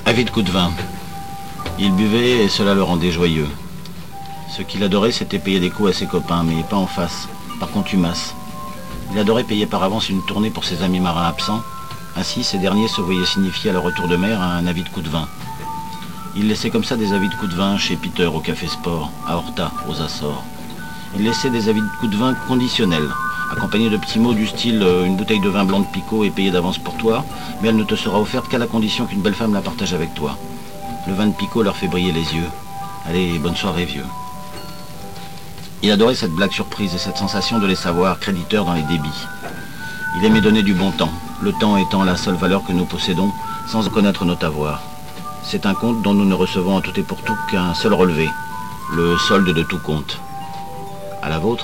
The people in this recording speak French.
Avide coup de vin. Il buvait et cela le rendait joyeux. Ce qu'il adorait, c'était payer des coups à ses copains, mais pas en face, par contumace. Il adorait payer par avance une tournée pour ses amis marins absents. Ainsi, ces derniers se voyaient signifier à leur retour de mer un avis de coup de vin. Il laissait comme ça des avis de coup de vin chez Peter au Café Sport, à Horta, aux Açores. Il laissait des avis de coup de vin conditionnels, accompagnés de petits mots du style une bouteille de vin blanc de Picot est payée d'avance pour toi, mais elle ne te sera offerte qu'à la condition qu'une belle femme la partage avec toi. Le vin de Picot leur fait briller les yeux. Allez, bonne soirée, vieux. Il adorait cette blague surprise et cette sensation de les savoir créditeurs dans les débits. Il aimait donner du bon temps, le temps étant la seule valeur que nous possédons, sans connaître notre avoir. C'est un compte dont nous ne recevons en tout et pour tout qu'un seul relevé, le solde de tout compte. À la vôtre ?